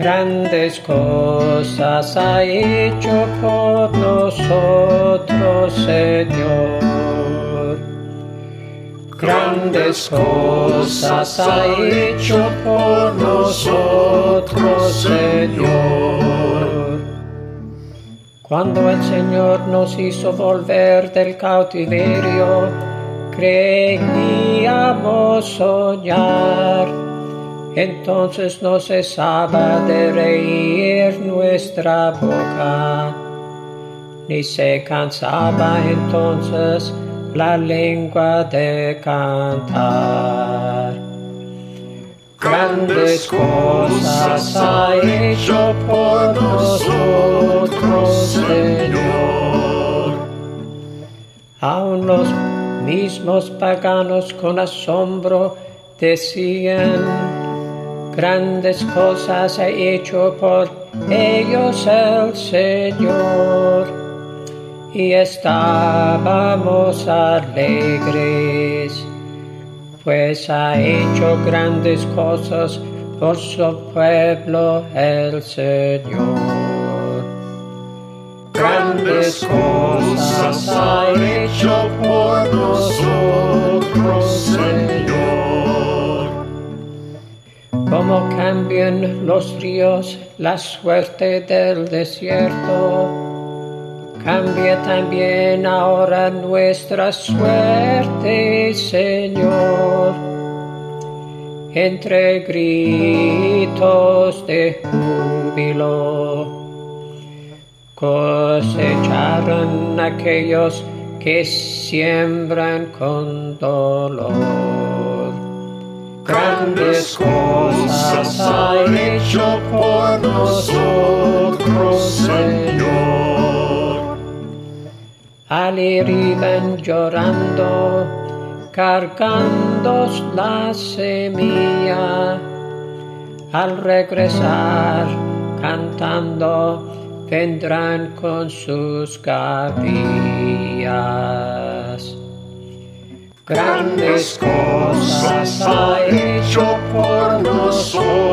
Grandes cosas ha hecho por nosotros, Señor. Grandes cosas ha hecho por nosotros, Señor. Cuando el Señor nos hizo volver del cautiverio, creíamos soñar. Entonces no cesaba de reír nuestra boca, ni se cansaba entonces la lengua de cantar. Grandes cosas ha hecho por nosotros, Señor. Aun los mismos paganos con asombro decían: grandes cosas ha hecho por ellos el Señor. Y estábamos alegres, pues ha hecho grandes cosas por su pueblo el Señor. Grandes cosas ha hecho por nosotros, Señor. Como cambian los ríos la suerte del desierto, cambia también ahora nuestra suerte, Señor. Entre gritos de júbilo cosecharon aquellos que siembran con dolor. Grandes cosas ha hecho por nosotros, Señor. Al ir iban llorando, cargando la semilla. Al regresar, cantando, vendrán con sus gavillas. Grandes cosas ha hecho por nosotros,